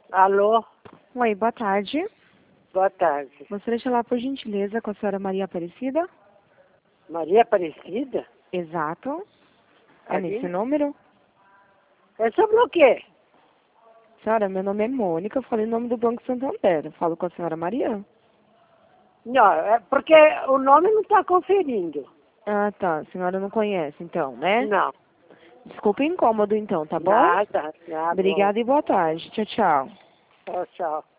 Alô? Oi, boa tarde. Boa tarde. Gostaria de falar, por gentileza, com a senhora Maria Aparecida? Maria Aparecida? Exato. É Aqui? nesse número? É sobre o quê? Senhora, meu nome é Mônica, eu falei o nome do Banco Santander. Eu falo com a senhora Maria. Não, é porque o nome não está conferindo. Ah, tá. A senhora não conhece, então, né? Não. Desculpa o incômodo, então, tá bom? Nada, nada. Obrigada e boa tarde. Tchau, tchau. Tchau, tchau.